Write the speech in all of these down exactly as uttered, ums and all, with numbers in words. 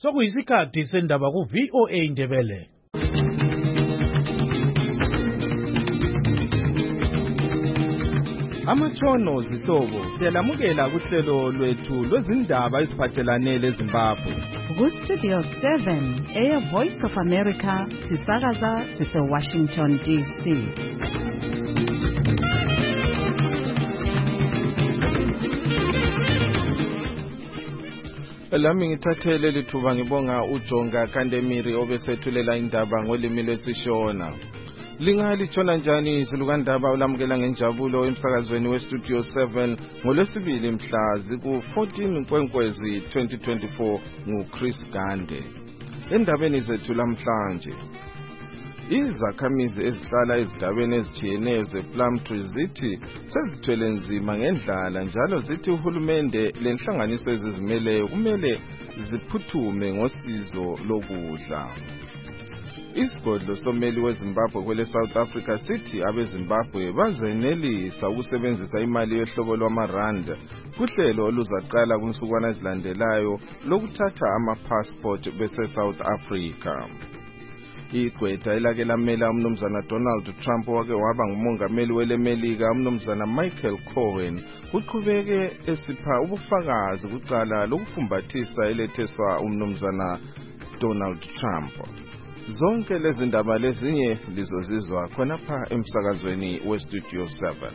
Sokuyisikhathi sendaba ku V O A Ndebele. Amatshono zihlobo siyalamukela kuhlelo lwethu lwezindaba eziphathelane leZimbabwe. Ku Studio seven, Air Voice of America, sisakaza sise Washington D C. Lami ngithathele lithuba ngibonga uJonga Kandemiri obesethulela indaba ngolimi lwesiShona. Lingalithona njani izilukandaba olamukela ngenjabulo emsakazweni weStudio seven ngolwesibili mhla ziku fourteen Nkwenkwezi twenty twenty-four nguChris Gande. Endabeni zethu lamhlanje, izakhamizi ezihlala ezigabeni ezithiyeneyo zePlumtree zithi sezithwele nzima ngendlala njalo zithi uhulumende lenhlanganiso ezizimeleyo kumele ziphuthume ngosizo lokudla. Isigodlo someli weZimbabwe kwele South Africa sithi abeZimbabwe bazenelisa ukusebenzisa imali yohlobo lwamarand kuhlelo oluzaqala kunsukwana ezilandelayo lokuthatha ama-passport bese South Africa. Igqwetha elake lamela umnumzana Donald Trump wake waba ngumongameli welemelika umnumzana Michael Cohen uqhubeke esipha ubufakazi kucala lokufumbathisa eletheswa umnumzana Donald Trump. Zonke lezi ndaba lezinye lizozizwa khonapha emsakazweni weStudio seven.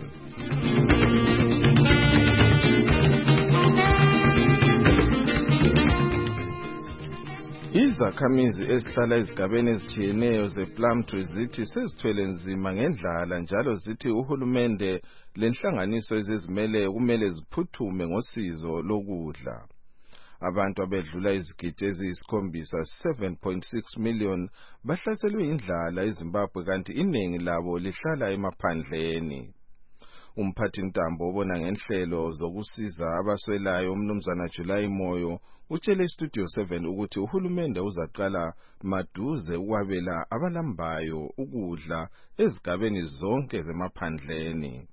Izakhamizi ezihlala ezigabeni ezithiyeneyo zePlumtree zithi sezithwele nzima ngendlala njalo zithi uhulumende lenhlanganiso ezizimeleyo kumele ziphuthume ngosizo lokudla. Abantu abedlula izigidi eziyisikhombisa seven point six million bahlaselwe indlala eZimbabwe kanti iningi labo lihlala emaphandleni. Umphathintambo obona ngenhlelo zokusiza abaswelayo umnumzana July Moyo utshele iStudio seven ukuthi uhulumende uzaqala maduze ukwabela abalambayo ukudla ezigabeni zonke zemaphandleni.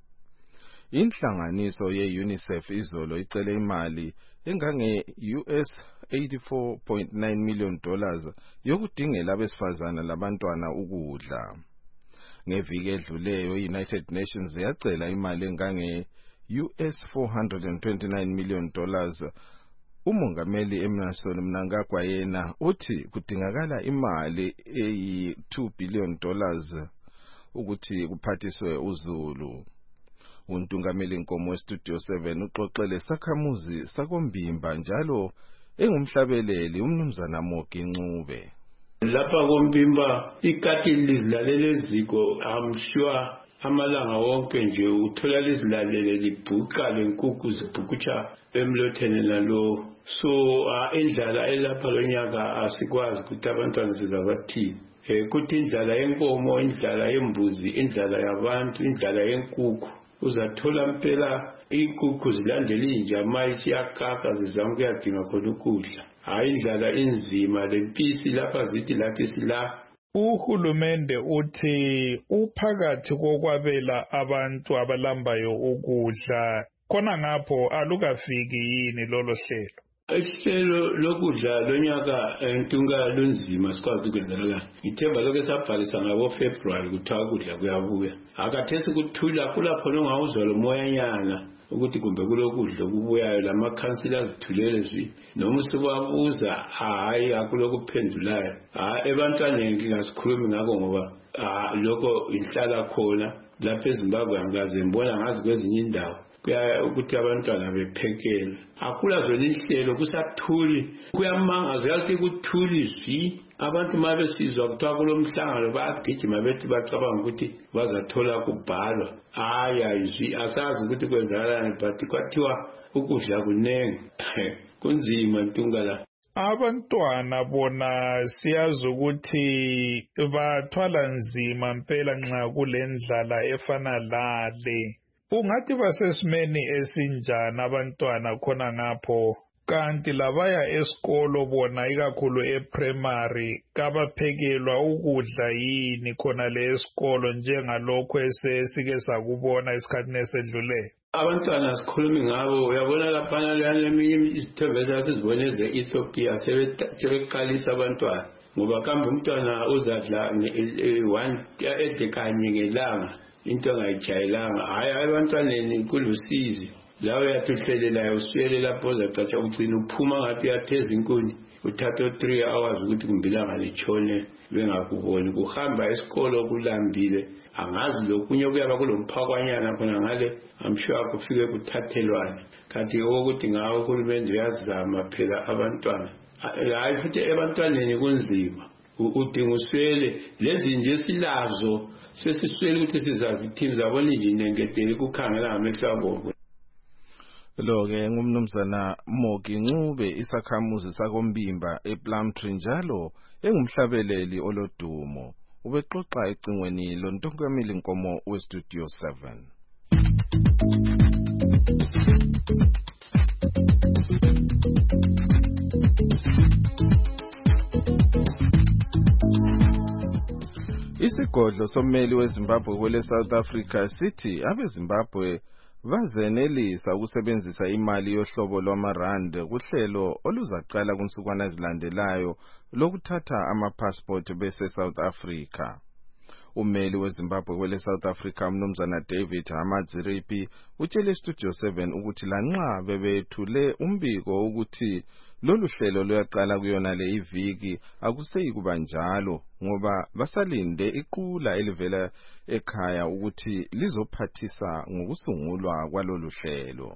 Inhlanganiso ye-UNICEF izolo icele imali engange U S eighty-four point nine million dollars yokudingela abesifazana labantwana ukudla. Ngeviki edluleyo iUnited Nations yacela imali engange U S four hundred twenty-nine million dollars. Umongameli Emmerson Mnangagwa yena uthi kudingakala imali eyi two billion dollars ukuthi kuphathiswe uZulu. Untungameli Nkomo weStudio seven uxoxele sakhamuzi sakombimba njalo engumhlabeleli umnumzana Mogi Ncube. Lapha kombimba ikati lizilalele eziko I'm sure amalanga wonke nje uthola lizilalele libhuqa lenkukhu zibhukutsha emlotheni nalo. So indlala elapha lonyaka asikwazi ukuthi abantwana sizabathini. Eh kuthi indlala yenkomo, indlala yembuzi, indlala yabantu, indlala yenkukhu. Uzathola mpela inkukhu zilandela injama isiyakaka zizama ukuyadinga khona ukudla. Hayi indlala inzima lempisi lapha zithi lathi sila. Uhulumende uthi uphakathi kokwabela abantu abalambayo ukudla khona ngapho alukafiki yini lolo hlelo. Ihlelo lokudla lonyaka entunga lunzima sikwazi ukwenzakala. Ithemba lokho esabhalisa ngabo February kuthiwa ukudla kuyabuya. Akathesi kuthula kulapho nongawuzwa lo moyanyana ukuthi kumbe kulokudla kubuyayo lama councilors zithulele zwi noma sibabuza hayi akulokuphendulayo. Ha ebantwaneni ngingasikhulumi ngako ngoba lokho inhlala khona lapha eZimbabwe angaze ngibona ngazi kwezinye indawo. Kuya ukuthi abantwana bephekela akula zona ihlelo kusathuli kuyamangaza yathi kuthuli zwi abantu mabe sizwa kuthiwa kulomhlangano bayagijima bethi bacabanga ukuthi bazathola kubhalwa aya izwi asazi ukuthi kwenzakalani but kwathiwa ukudla kunenge kunzima ntungala. Abantwana bona siyazi ukuthi bathwala nzima mpela nxa kulendlala efana lale. Ungathi basesimeni esinjani abantwana khona ngapho kanti labaya esikolo bona ikakhulu eprimary kabaphekelwa ukudla yini khona le esikolo njengalokho esesike sakubona esikhathini esedlule? abantwana sikhulumi ngabo uyabona lapha leminye isithembe esizibone ze-Ethiopia sebeqalisa abantwana ngoba kambe umntwana uzadla one ede kanye ngelanga into angayijayelanga hayi abantwaneni kulusizi la uyathuhlelelayo usuyele lapho uzacatsha ugcina uphuma ngathi uyatheza inkuni uthatha three hours ukuthi kumbilanga litshone bengakuboni kuhamba esikolo kulambile angazi lokunye kuyaba kulomphakanyana khona ngale amsure kufike kuthathelwana kanti ukuthi ngawo uhulumende uyazama phela abantwana hayi futhi ebantwaneni kunzima udinga uswele lezi nje silazo sesiswele ukuthi sizazi teams zabona injini ngedeli kukhangela ngamehlo abo. Lo ke ngumnumzana Mogi Ncube isakhamuzi sakombimba ePlumtree njalo engumhlabeleli olodumo ubexoxa ecingweni loNtongamili Nkomo weStudio seven. Isigodlo sommeli weZimbabwe kwele South Africa sithi abeZimbabwe bazenelisa ukusebenzisa imali yohlobo lwamarand kuhlelo oluzaqala kunsukwana ezilandelayo lokuthatha amapassport bese South Africa. Ummeli weZimbabwe kwele South Africa umnumzana David Hamadziripi utshele Studio seven ukuthi lanxa bebethule umbiko ukuthi lolu hlelo luyaqala kuyona le iviki akuseyi kuba njalo ngoba basalinde iqula elivela ekhaya ukuthi lizophathisa ngokusungulwa kwalolu hlelo.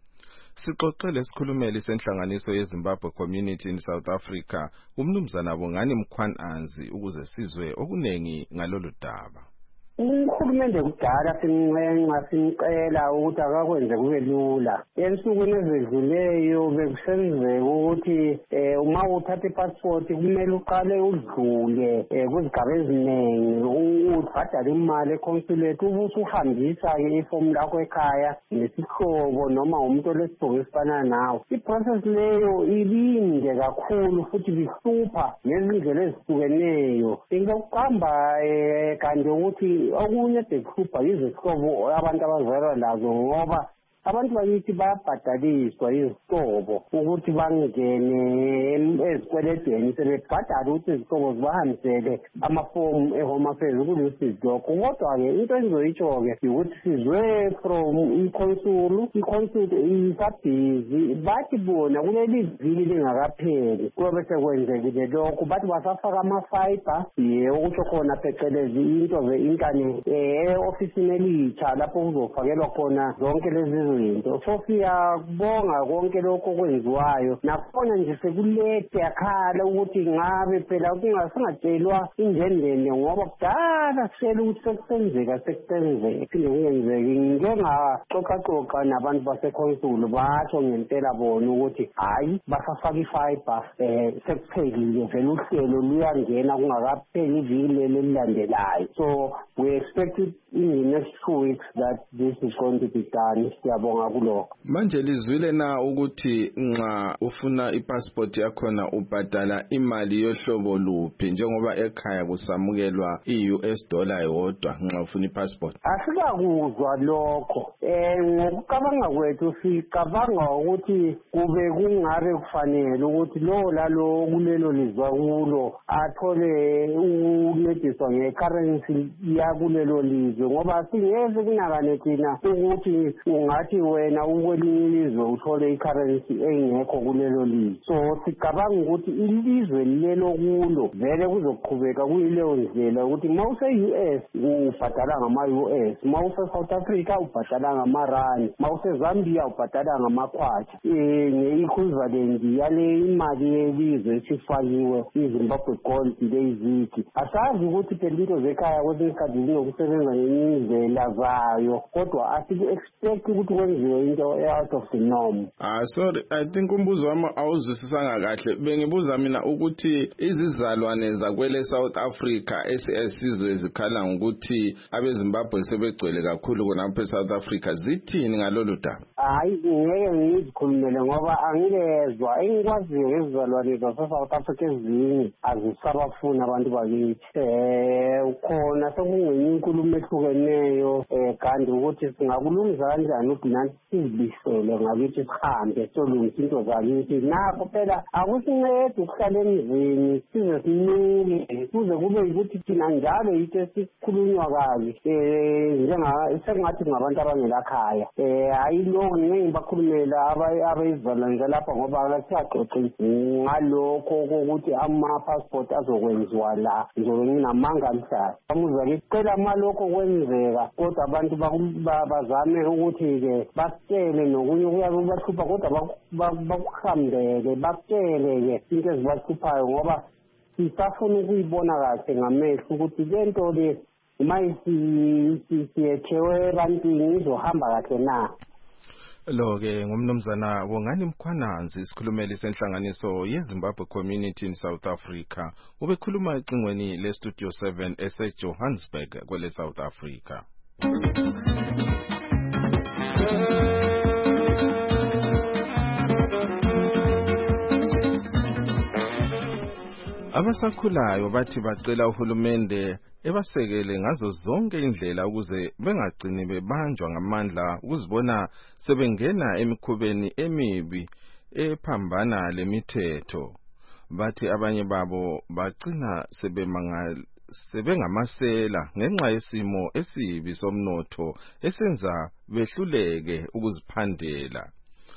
Sixoxele isikhulumeli senhlanganiso yeZimbabwe Community in South Africa umnumzana Bongani Mkhwananzi ukuze sizwe okunengi ngalolu daba. Uhulumende kudala sincenga sincela ukuthi akakwenze kube lula ensukwini ezedluleyo bekusenzeka ukuthi uma uthatha ipassport kumele uqale udlule kuzigaba eziningi ubhadale imali econsulate ubuso uhambisa ke ifomu lakho ekhaya nesihlobo noma umuntu olesibongo esifana nawe. Iprocess leyo ilinde kakhulu futhi bihlupha ngezindlela ezihlukeneyo ingokuhamba kanti ukuthi okunye bekuhlupha izihlobo abantu abazalwa lazo ngoba abantu bakithi bayabhadaliswa izihlobo ukuthi bangene ezikweledeni sebebhadala ukuthi izihlobo zibahambisele amafomu e-Home Affairs kulusizi lokho. Kodwa-ke into engizoyitsho-ke ukuthi sizwe from ikhonsulu ikhonsulu isabhizi bathi bona kuleli vili lingakapheli kuyobe sekwenzekile lokho bathi basafaka ama-fiber ye okutsho khona phecelezi into ze-internet e-ofisini elitsha lapho kuzofakelwa khona zonke lezi into. So siyabonga konke lokho kwenziwayo nakhona nje sekulete yakhala ukuthi ngabe phela kungasingatshelwa indendende ngoba kudala sisele ukuthi sekusenzeka sekusenzeka phinde kuyenzeke. Ngike ngaxoxaxoxa nabantu basekhonsulu basho ngempela bona ukuthi hayi basafaka ifiber um sekuphelile vele uhlelo luyangena kungakapheli iviki leli elilandelayo. So we expect it in the next two weeks that this is going to be done. Siyabonga kulokho. Manje lizwile na ukuthi nxa ufuna ipassport yakhona ubhadala imali yohlobo luphi njengoba ekhaya kusamukelwa i-U S dollar yodwa nxa ufuna ipassport? Asikakuzwa lokho. Eh ngokucabanga kwethu sicabanga ukuthi kube kungabe kufanele ukuthi lo lalo kulelo lizwa kulo athole uncediswa ngecurrency yakulelo lizwe ngoba singeze kunakane thina ukuthi ungathi wena ukwelinye ilizwe uthole icurrency engekho kulelo lizwe. So sicabanga ukuthi ilizwe lelo kulo vele kuzoqhubeka kuyileyo ndlela ukuthi uma use-U S ubhadala ngama-U S, uma use-South Africa ubhadala ngama-rand, uma use-Zambia ubhadala ngamakhwacha nge-equivalent yale imali yelizwe esifakiwe iZimbabwe Gold leziki. Asazi ukuthi phela into zekhaya kwesinye isikhathi zinokusebenza ngenye indlela zayo kodwa asiku-expect ukuthi kwenziwe into out of the norm. Ah sorry, I think umbuzo wami awuzwisisanga kahle. Bengibuza mina ukuthi izizalwane zakwele South Africa esizwe zikhala ngokuthi abeZimbabwe sebegcwele kakhulu khonapha eSouth Africa zithini ngalolu daba? Hayi ngeke ngizikhulumele ngoba angikezwa engikwaziyo ngezizalwane zase-South Africa ezinye azisabafuni abantu bakithi. Eh khona sekungenye inkulumo ehlukeneyo eh kanti ukuthi singakulungisa kanjani ukuthi thina sizibisele ngakithi sihambe solungisa into zakithi nakho phela akusincede ukuhlala emzini size sinuke kuze kube yikuthi thina njalo yitho esikhulunywa kabi um njenga sekungathi ngabantu abangelakhaya um hayi lokho ngeke bakhulumela abayizalwane lapha ngoba siyaxoxa ngalokho kokuthi ama-passport azokwenziwa la njengoba nginamanga mhlala amuzake cela malokho kwenzeka kodwa abantu bazame ukuthi-ke basitshele nokunye kuyabe kubahlupha kodwa bakuhambele bakutshele-ke into ezibahluphayo ngoba sisafuna ukuyibona kahle ngamehlo ukuthi le nto le uma siyethewe ebantwini izohamba kahle na. Lo-ke ngumnumzana Bongani Mkhwananzi isikhulumeli senhlanganiso yeZimbabwe Community in South Africa ubekhuluma ecingweni le-Studio seven ese-Johannesburg kwele South Africa. Abasakhulayo bathi bacela uhulumende ebasekele ngazo zonke indlela ukuze bengagcini bebanjwa ngamandla ukuzibona sebengena emikhubeni emibi ephambana lemithetho. Bathi abanye babo bacina sebemangal sebengamasela ngenxa yesimo esibi somnotho esenza behluleke ukuziphandela.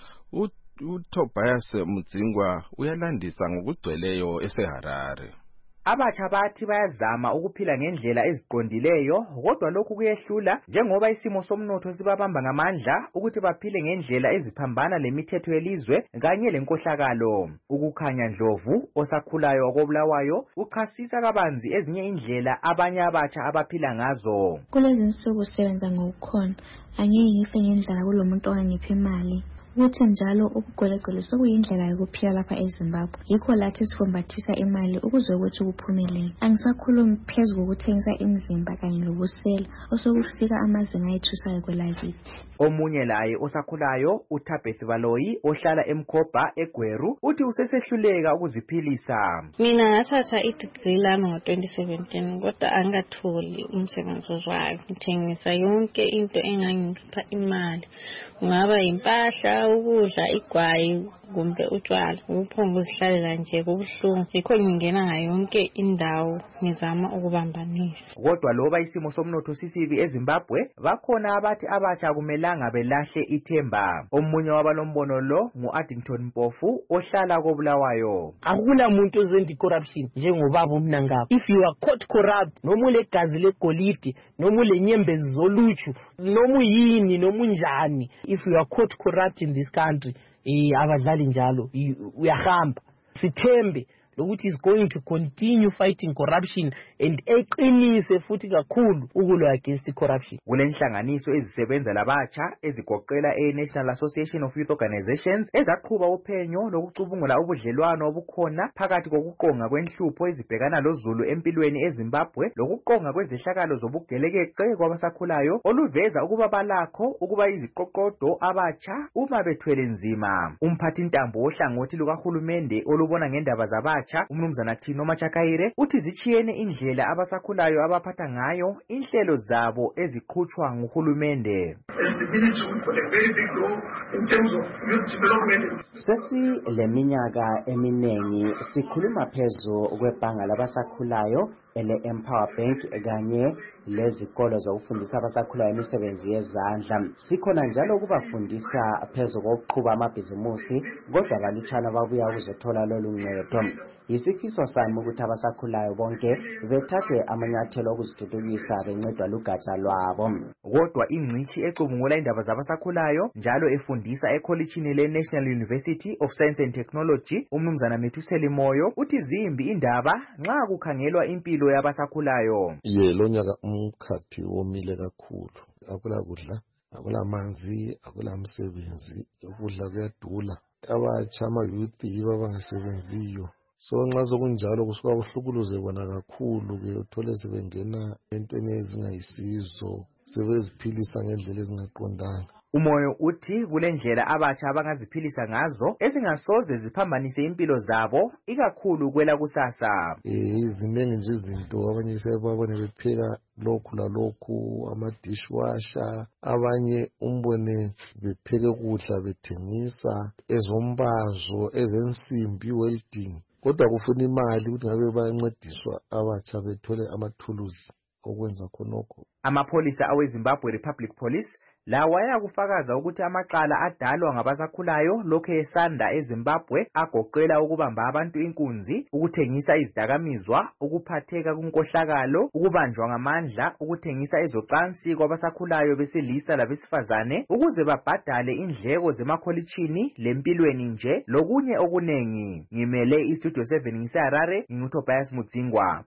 uTobias Mudzingwa uyalandisa ngokugcweleyo eseHarare. Abatsha bathi bayazama ukuphila ngendlela eziqondileyo kodwa lokhu kuyehlula njengoba isimo somnotho sibabamba ngamandla ukuthi baphile ngendlela eziphambana lemithetho yelizwe kanye lenkohlakalo. Ukukhanya Ndlovu osakhulayo wakobulawayo uchasisa kabanzi ezinye indlela abanye abatsha abaphila ngazo. Kulezi insuku sebenza ngokukhona angeke ngife ngendlela kulomuntu ongangipha imali. Ukuthi njalo ukugwegwele sokuyindlela yokuphila lapha eZimbabwe. Yikho lathi sifumbathisa imali ukuze ukuthi kuphumelele. Angisakhulumi phezulu ukuthengisa imizimba kanye lobusela osokufika amazinga ayithusayo kwelakithi. Omunye laye osakhulayo uThabeth Baloyi ohlala eMkhoba eGweru uthi usesehluleka ukuziphilisa. Mina ngathatha i-degree lami ngo-twenty seventeen kodwa angatholi umsebenzi ozwayo. Ngithengisa yonke into engangipha imali. Ungaba impahla, ukudla, igwayi kumbe utshwala. Uphongo uzihlalela nje kubuhlungu. Yikho ngingena ngayo yonke indawo ngizama ukubambanisa. Kodwa loba isimo somnotho sisibi eZimbabwe bakhona abathi abatsha kumelanga belahle ithemba. Omunye wabalombono lo ngu-Addington Mpofu ohlala kobulawayo. Akula muntu ozendi corruption njengobaba umnangabo. If you are caught corrupt noma ulegazi legolide noma ulenyembezi zolutshu noma uyini noma unjani, if you are caught corrupt in this country, eh abadlali njalo uyahamba. Sithembe lokuthi is going to continue fighting corruption and eqinise futhi kakhulu ukulwa against corruption. Kulenhlanganiso ezisebenza labatsha ezigoqela e-National Association of Youth Organizations ezaqhuba uphenyo lokucubungula ubudlelwano obukhona phakathi kokuqonga kwenhlupho ezibhekana lozulu empilweni eZimbabwe lokuqonga kwezehlakalo zobugelekeqe kwabasakhulayo oluveza ukuba balakho ukuba iziqoqodo abatsha uma bethwele nzima. Umphathi ntambo ohlangothi lukahulumende olubona ngendaba zabatsha umnumzana Thino Machakaire uthi zichiyene indlela abasakhulayo abaphatha ngayo inhlelo zabo eziqhutshwa nguhulumende. Sesi leminyaka eminengi sikhuluma phezu kwebhanga labasakhulayo ele-Empower Bank kanye lezikolo zokufundisa abasakhulayo imisebenzi yezandla. Sikhona njalo ukubafundisa phezu kokuqhuba amabhizimusi kodwa balutshana babuya ukuzothola lolu ncedo. Yisifiso sami ukuthi abasakhulayo bonke bethathe amanyathelo okuzithuthukisa bencedwa lugatsha lwabo. Kodwa ingcitshi ecubungula indaba zabasakhulayo njalo efundisa ekholitshini le-National University of Science and Technology umnumzana Methuseli Moyo uthi zimbi indaba nxa kukhangelwa impilo yabasakhulayo. Ye lo nyaka umkhathi womile kakhulu. Akula kudla, akula manzi, akula msebenzi, ukudla kuyadula. Abatsha ama-youth yibo abangasebenziyo. So nxa sokunjalo kusuka kuhlukuluze bona kakhulu ke uthole sebengena entweni ezingayisizo sebeziphilisa ngendlela ezingaqondanga. Umoyo uthi kulendlela abatsha abangaziphilisa ngazo ezingasoze ziphambanise impilo zabo ikakhulu kwela kusasa. Eh iziningi nje izinto abanye sebabone bepheka lokhu lalokhu ama-dishwasher, abanye umbone bepheke ukudla bethengisa, ezombazo, ezensimbi, welding. Kodwa kufuna imali ukuthi ngabe bayancediswa abatsha bethole amathuluzi okwenza khonokho. Amapholisa aweZimbabwe Republic Police lawo ayakufakaza ukuthi amacala adalwa ngabasakhulayo lokho esanda eZimbabwe agoqela ukubamba abantu inkunzi, ukuthengisa izidakamizwa, ukuphatheka kunkohlakalo, ukubanjwa ngamandla, ukuthengisa ezocansi kwabasakhulayo besilisa labesifazane ukuze babhadale indleko zemakholitshini lempilweni nje lokunye okunengi. Ngimele iStudio seven ngiseHarare, nginguTobias Mudzingwa.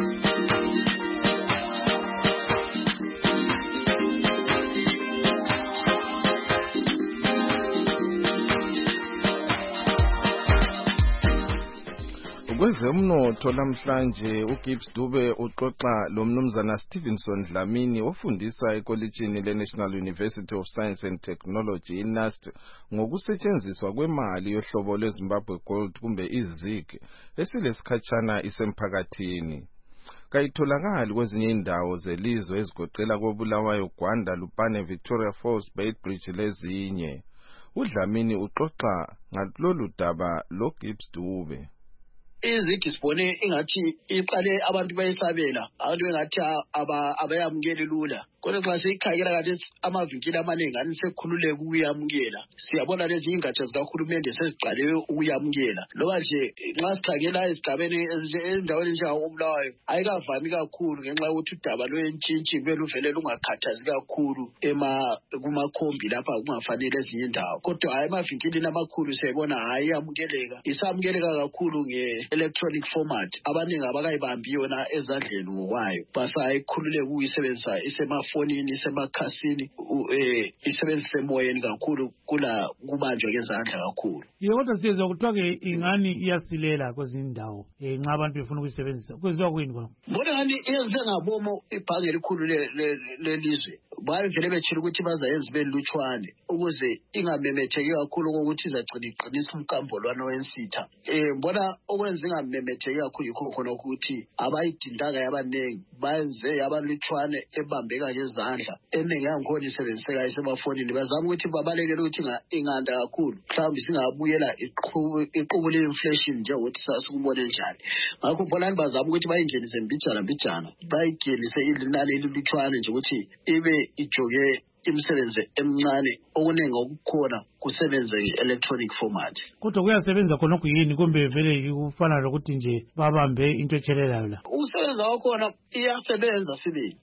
Kwezemnotho namhlanje uGibbs Dube uxoxa lo mnumzana Stevenson Dlamini ofundisa ekolitshini leNational University of Science and Technology in N U S T ngokusetshenziswa kwemali yohlobo lweZimbabwe Gold kumbe iZig esilesikhatshana isemphakathini. Kayitholakali kwezinye indawo zelizwe ezigoqela koBulawayo, Gwanda, Lupane, Victoria Falls, Beitbridge lezinye. uDlamini uxoxa ngalolu daba lo Gibbs Dube. Izigi sibone ingathi iqale abantu bayisabela abantu bengathi abayamukeli lula kodwa xa sikhangela kathi amavinkili amaningi ani sekukhululeka ukuyamukela. Siyabona lezi ingatsha zikahulumende seziqale ukuyamukela loba nje nxa sikhangela ezigabeni endaweni njengoBulawayo ayikavami kakhulu ngenxa yokuthi udaba lwentshintshi kumele uvele lungakhathazi kakhulu ema kumakhombi lapha kungafanele ezinye indawo kodwa hayi emavinkilini amakhulu siyabona hayi yamukeleka isamukeleka kakhulu nge electronic format. Abaningi abakayibambi yona ezandleni ngokwayo basayikhululeka ukuyisebenzisa isemafonini isemakhasini eh isebenzisa emoyeni kakhulu kula kubanjwa ngezandla kakhulu. Yebo kodwa siyezwa kuthiwa ke ingani iyasilela kwezindawo eh nxa abantu befuna ukuyisebenzisa kwenziwa kuyini khona? Bona ngani yenze ngabomo ibhange elikhulu lelizwe bayivele betshila ukuthi bazayenza belutshwane ukuze ingamemetheki kakhulu ukuthi izagcina iqinisa umkambolwana wensitha. Eh mbona okwenza ingamemetheki kakhulu yikho khona ukuthi abayidindanga yabanengi bayenze yabalutshwane ebambeka ngezandla eningi yangikhona isebenziseka isemafonini bazama ukuthi babalekele ukuthi inganda kakhulu mhlawumbe singabuyela iqubu le-inflation njengokuthi sasikubone njani. Ngakho mbona bazama ukuthi bayingenise mbijana mbijana bayingenise ilinani elilutshwane nje ukuthi ibe ijoge imisebenzi emncane okuningi okukhona kusebenza nge-electronic format. Kodwa kuyasebenza khonokho yini kumbe vele ikufana lokuthi nje babambe into etshelelayo la? Ukusebenza kwakhona iyasebenza sibili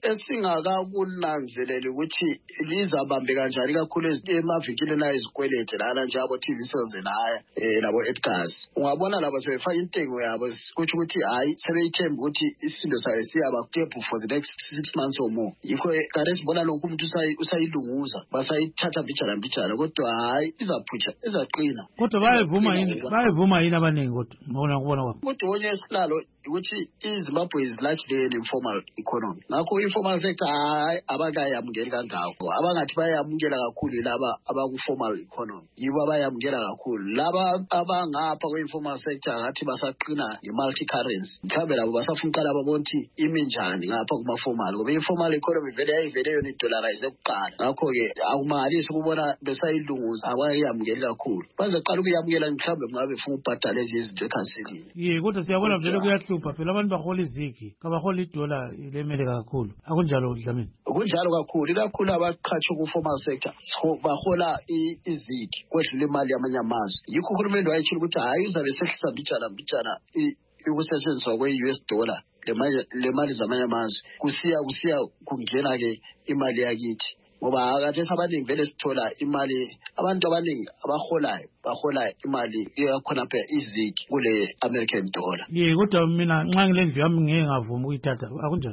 esingakakunanzeleli ukuthi lizabambe kanjani kakhulu emavikilini ayizikwelete lana nje abo-T V sales naya eh labo Edgars. Ungabona labo sebefaka intengo yabo kuthi ukuthi hayi sebeyithemba ukuthi isindo sayo siyaba stable for the next six months or more. Yikho kade sibona lokhu umuntu usayilunguza basayithatha mbijana mbijana kodwa hayi izaphutsha izaqina. Kodwa bayavuma yini bayavuma yini abaningi kodwa ngibona kubona kwabo. Kodwa onye esilalo ukuthi iZimbabwe is largely an informal economy. Ngakho informal sector hayi abakayamukeli kangako abangathi bayamukela kakhulu laba abaku-formal economy yibo abayamukela kakhulu. Laba abangapha kwe-informal sector ngathi basaqina nge-multi currency mhlawumbe labo basafuna uqala babonthi imi njani ngapha kuma-formal ngoba i-informal economy vele yayivele yona idolarize kuqala. Ngakho-ke akumangalisi ukubona besayilunguza abayamukeli kakhulu bazoqala ukuyamukela mhlawumbe mngabe befuna ukubhadala lezi izinto ekhansilini. Ye kodwa siyabona vele kuyahlupha phela abantu bahola izigi kabahola idola lemeleka kakhulu akunjalo Dlamini? Kunjalo kakhulu ikakhulu abaqhatshwa ku-formal sector bahola izigi kwedlula imali yamanye amazwe. Yikho uhulumende wayetshila ukuthi hayi uzabe sehlisa mbijana mbijana ukusetshenziswa kwe-U S dollar le mali zamanye amazwe kusiya kusiya kungena ke imali yakithi ngoba akade abaningi vele sithola imali abantu abaningi abaholayo bahola imali iyakhona phela izigi kule American dollar. Ye kodwa mina nxa ngilendlu yami ngeke ngavuma ukuyithatha akunjalo?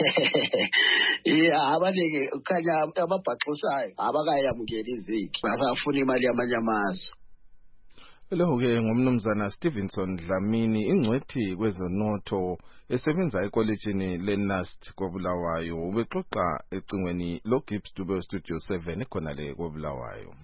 Yeah abaningi khanya ababhaxisayo abakayamukeli izigi basafuna imali yamanye amazwe. Lo-ke ngumnumzana Stevenson Dlamini, ingcwethi kwezonotho esebenza ekolejini le-Nust koBulawayo, ubexoxa ecingweni lo-Gibbs Dube Studio seven ekhona le koBulawayo.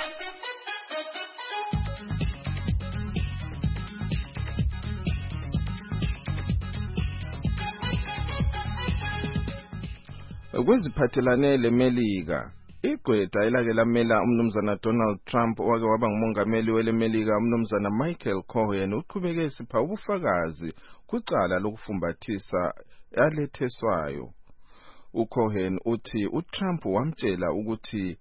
Kweziphathelane leMelika, igqwetha elake lamela umnumzana Donald Trump owake waba ngumongameli weleMelika umnumzana Michael Cohen uqhubeke esipha ubufakazi kucala lokufumbathisa aletheswayo. uCohen uthi uTrump wamtshela ukuthi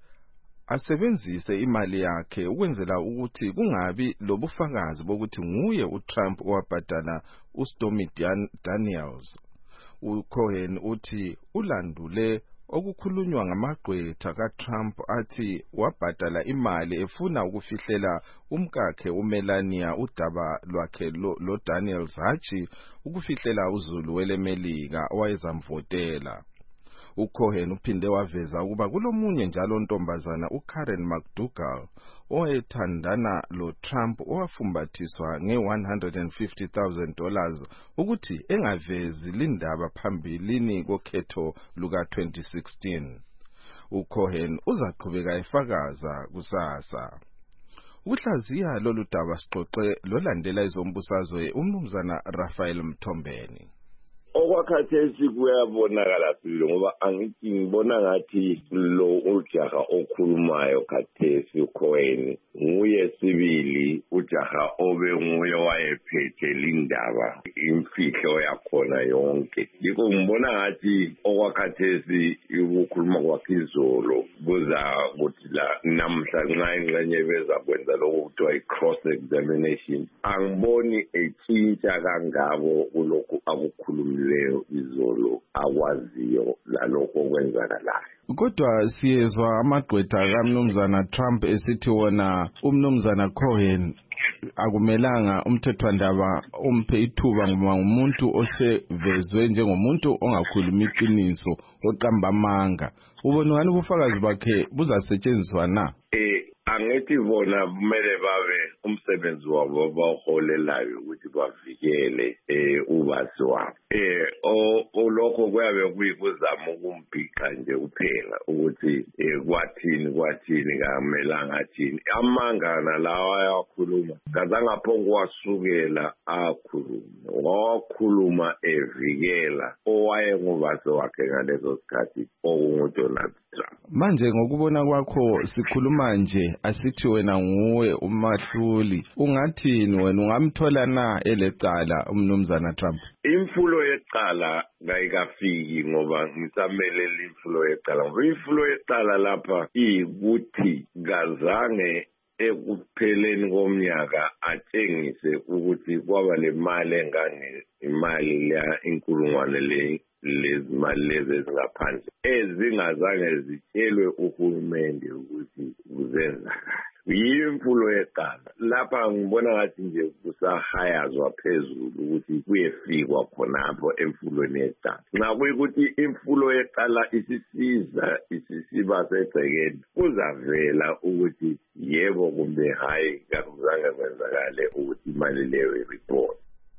asebenzise imali yakhe ukwenzela ukuthi kungabi lobufakazi bokuthi nguye uTrump owabhadala uStormy Daniels. uCohen uthi ulandule okukhulunywa ngamagqwetha kaTrump athi wabhadala imali efuna ukufihlela umkakhe uMelania udaba lwakhe lo, lo Daniels hathi ukufihlela uzulu weleMelika owayezamvotela. uCohen uphinde waveza ukuba kulomunye njalo ntombazana uKaren McDougal owayethandana lo Trump owafumbathiswa nge one hundred fifty thousand dollars ukuthi engavezi lindaba phambilini kokhetho luka twenty sixteen. uCohen uzaqhubeka efakaza kusasa. Ukuhlaziya lolu daba sixoxe lolandela izombusazwe umnumzana Raphael Mthombeni. Okwakhathesi kuyabonakala silo ngoba angithi ngibona ngathi lo ujaha okhulumayo khathesi uCohen nguye sibili ujaha obe nguye wayephethe lindaba imfihlo yakhona yonke. Yiko ngibona ngathi okwakhathesi ukukhuluma kwakhe izolo kuza kuthi la namhla nxa ingxenye beza kwenza lokho kuthiwa i-cross examination. Angiboni etshintsha kangako kulokhu akukhuluma leyo izolo akwaziyo lalokho okwenzakalayo. Kodwa siyezwa amagqwetha kaMnumzana Trump esithi wona umnumzana Cohen akumelanga umthethwandaba umphe ithuba ngoba umuntu osevezwe njengomuntu ongakhuluma iqiniso oqamba amanga. Ubona ngani ubufakazi bakhe buzasetshenziswa na? Eh angithi bona kumele babe umsebenzi wabo bawuholelayo ukuthi bavikele eh ubasi wabo. Eh olokho kuyabe kuyikuzama ukumbhiqa nje kuphela ukuthi kwathini kwathini kamelanga athini. Amanga nalawa ayakhuluma kazangaphongo wasukela akhuluma wakhuluma evikela owayengubasi wakhe ngalezo sikhathi okunguDonald Trump. Manje ngokubona kwakho sikhuluma nje asithi wena nguwe umahluli, ungathini wena ungamthola na elecala umnumzana Trump? Imfulo yecala kayikafiki ngoba ngisamele imfulo yecala ngoba imfulo yecala lapha ikuthi kazange ekupheleni komnyaka atshengise ukuthi kwaba lemali engane imali la inkulungwane le lezimali lezi ezingaphandle ezingazange zitshelwe uhulumende ukuthi kuzenzakala. Yimfulo yeqala lapha ngibona ngathi nje kusahayazwa phezulu ukuthi kuyefikwa khonapho emfulweni yeqala. Nxa kuyikuthi imfulo yeqala isisiza isisiba segcekeni kuzavela ukuthi yebo kumbe hayi kakuzange kwenzakale ukuthi imali leyo ireport.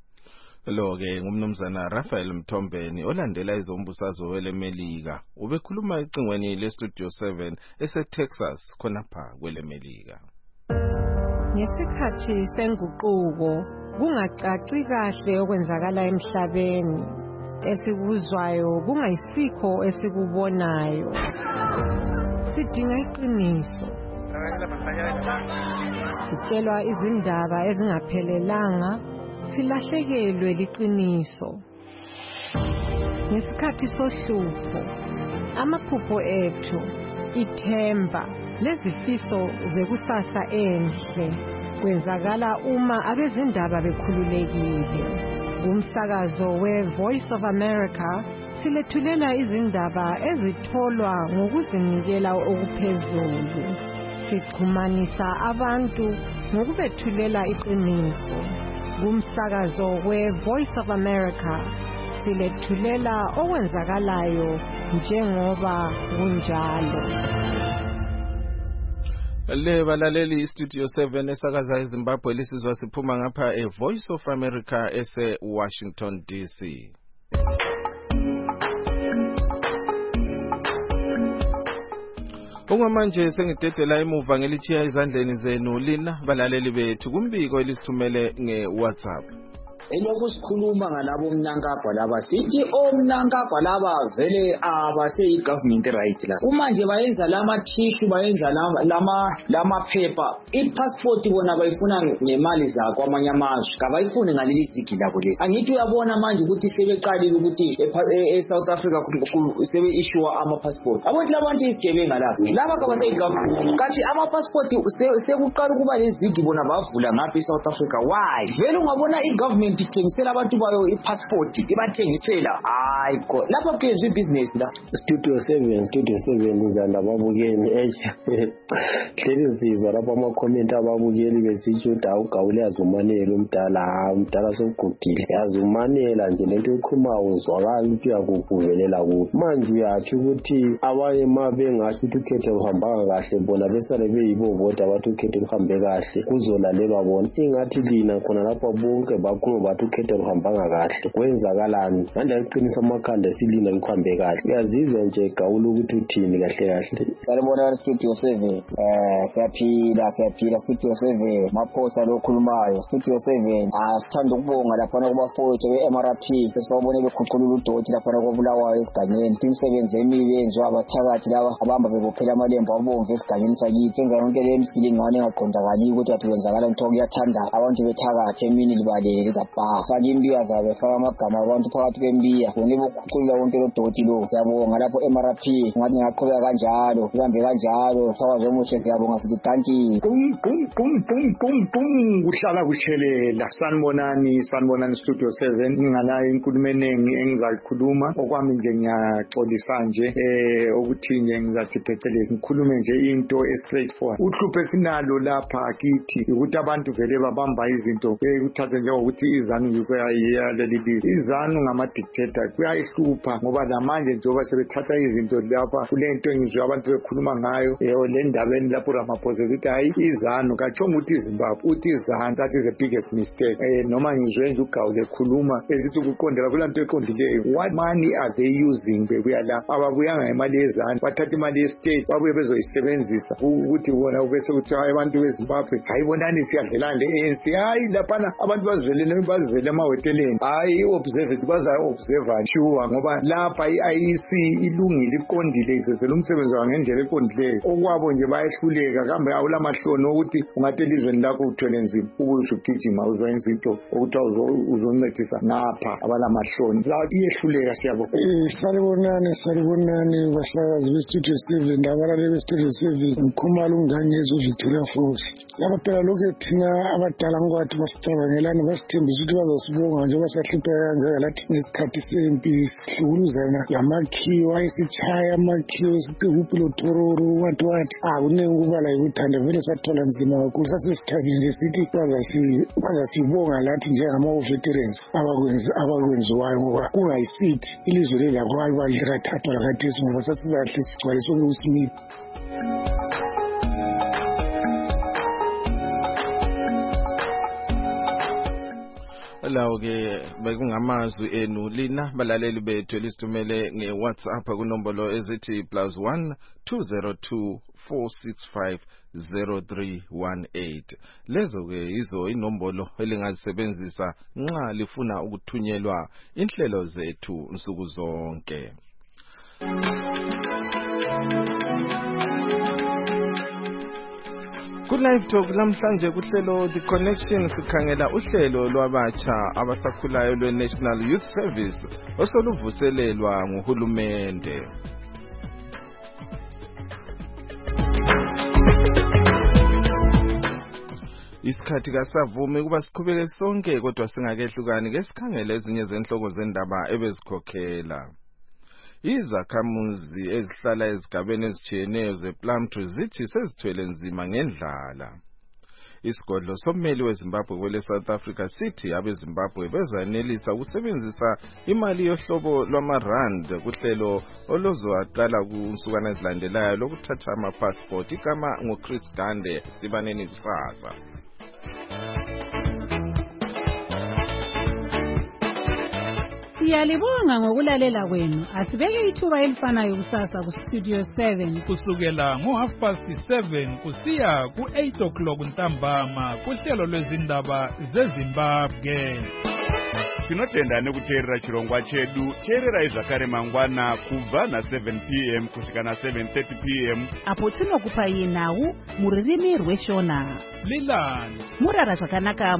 Lo-ke ngumnumzana Raphael Mthombeni olandela izombusazwe weleMelika ubekhuluma ecingweni leStudio seven ese-Texas khonapha kweleMelika. Ngesikhathi senguquko kungacaci kahle okwenzakala emhlabeni esikuzwayo kungayisikho esikubonayo. Sidinga iqiniso. Sitshelwa izindaba ezingaphelelanga silahlekelwe liqiniso. Ngesikhathi sohlupho amaphupho ethu ithemba lezifiso zekusasa enhle kwenzakala uma abezindaba bekhululekile. Umsakazo we-Voice of America silethulela izindaba ezitholwa ngokuzinikela okuphezulu. Sichumanisa abantu ngokubethulela iqiniso. Kumsakazo we-Voice of America silethulela okwenzakalayo njengoba kunjalo. Le balaleli iStudio seven esakaza eZimbabwe lisizwa siphuma ngapha eVoice of America ese Washington D C. Ungamanje sengidedela emuva ngelichiya izandleni zenu lina balaleli bethu kumbiko elisithumele ngeWhatsApp. Elokhu sikhuluma ngalabo omnankagwa laba sithi omnankagwa laba vele abaseyi government right la kumanje bayenza lama tissue bayenza lama lama paper ipassport bona bayifuna ngemali zakho amanye amazwe kabayifune ngaleli zigi labo leli angithi uyabona manje ukuthi sebeqalile ukuthi eSouth Africa sebe issue ama passport abantu labantu isigebenga lapha laba kabaseyi government kathi ama passport sekuqala ukuba lezigi bona bavula ngapha eSouth Africa why vele ungabona i government ithengisela abantu bayo ipassport ibathengisela hayi ko lapha kwenza business la Studio seven Studio seven izanda babukeni eh hleli sizwa lapha ama comment ababukeli besitsho ukuthi awugawule azumanela umdala umdala sokugudile yazumanela nje lento ekhuma uzwakala ukuthi uyakuvuvelela ku manje uyathi ukuthi abaye mabengathi ukhethe uhamba kahle bona besale beyibo bodwa abathi ukhethe uhambe kahle kuzolalelwa bona ingathi lina khona lapha bonke bakhulu bathi ukhethe uhamba kahle kwenzakalani manje aqinisa amakhanda silina ukuhambe kahle uyazizwa nje gawula ukuthi uthini kahle kahle salibona Studio seven eh siyaphila siyaphila Studio seven maphosa lokhulumayo Studio seven asithanda ukubonga lapha kubafowethu be-M R P sesibabone bekhuculula udoti lapha kwabulawayo esigangeni imisebenzi emibi yenziwa abathakathi laba abamba bebophela amalembu abomvu esigangeni sakithi enza yonke le msili ngane engaqondakali ukuthi athi wenzakala into kuyathanda abantu bethakathi emini libalele likabha faka imbiya zabe faka amagama abantu phakathi kwembiya bonke bokhuculula wonke lo doti lo siyabonga lapho M R P ngathi ngiyaqhubeka kanjalo ihambe kanjalo faka zomuhle siyabonga sithi kanti bum bum bum bum bum bum kuhlala kutshelela sanibonani sanibonani Studio seven ngingalayo inkulumo eningi engizayikhuluma okwami nje ngiyaxolisa nje eh ukuthi nje ngizathi phecelezi ngikhulume nje into straightforward uhlupho esinalo lapha kithi ukuthi abantu vele babamba izinto ekuthathe njengokuthi izanu yikuyayaleli izanu ngama dictator kuyayihlupha ngoba lamanje njengoba sebethatha izinto lapha kulento engizwe abantu bekhuluma ngayo eh le ndabeni lapho Ramaphosa zithi hayi izanu kachonga ukuthi iZimbabwe uthi izanu that is the biggest mistake eh noma ngizwe nje ugawule khuluma ezithi ukuqondela kulanto eqondileyo what money are they using bebuya la ababuyanga imali yezanu bathatha imali ye-state babuye bezoyisebenzisa ukuthi bona ubese ukuthi abantu beZimbabwe hayibonani siyadlelana le-A N C hayi laphana abantu bazivelele bazivele emahoteleni hayi observe baza observe sure ngoba lapha i-I E C ilungile iqondile izenzela umsebenzi wayo ngendlela eqondileyo okwabo nje bayehluleka kambe awulamahloni ukuthi ungathi elizweni lakho uthwele nzima ukuze ugijima uzoyenza into ukuthi uzoncedisa ngapha abalamahloni iyehluleka siyabonga salibonani salibonani bahlakazi beStudio seven abalali beStudio seven mkhumalo unganyezo Victoria Falls lapha phela lokho thina abadala ngwathi basicabangelana basithembisa ukuthi bazosibonga nje basahlupheka kangaka lathi ngesikhathi sempi sihluluzana lamakhiwa isitshaya amakhiwa siqhubhilo tororo wathi wathi akuningi ukubala ukuthanda vele sathola nzima kakhulu sasesithabile nje sithi bazasibonga lathi njengama-veterans abakwenzi abakwenziwayo ngoba kungayisithi ilizwe leli lakho balikathathwa lakathesi ngoba sasizahle sigcwale sonke usimile lawo ke bekungamazwi enu lina balaleli bethu elisithumele ngeWhatsApp kunombolo ezithi plus one two zero two four six five zero three one eight lezo ke izo inombolo elingazisebenzisa nxa lifuna ukuthunyelwa inhlelo zethu nsuku zonke. Ku-Live Talk namhlanje kuhlelo The Connection sikhangela uhlelo lwabatsha abasakhulayo lwe-National Youth Service osoluvuselelwa nguhulumende. Isikhathi kasavumi kuba siqhubeke sonke kodwa singakehlukani ke sikhangele ezinye zenhloko zendaba ebezikhokhela. Izakhamuzi ezihlala ezigabeni ezitshiyeneyo zePlumtree zithi sezithwele nzima ngendlala. isigodlo sommeli weZimbabwe kwele South Africa sithi abeZimbabwe bezanelisa ukusebenzisa imali yohlobo lwamarand kuhlelo oluzaqala kunsukwana ezilandelayo lokuthatha ama-passport. Igama ngoChris Gande, sibaneni kusasa. Siyalibonga ngokulalela kwenu. Asibeke ithuba elifanayo kusasa ku Studio seven kusukela ngo half past seven kusiya ku eight o'clock ntambama kuhlelo lwezindaba zeZimbabwe. Tinotenda nekuteerera chirongwa chedu. Teererai zvakare mangwana kubva na seven p m kusvika na seven thirty p m apo tinokupai nhau mururimi rweshona. Lilani Murara zvakanaka.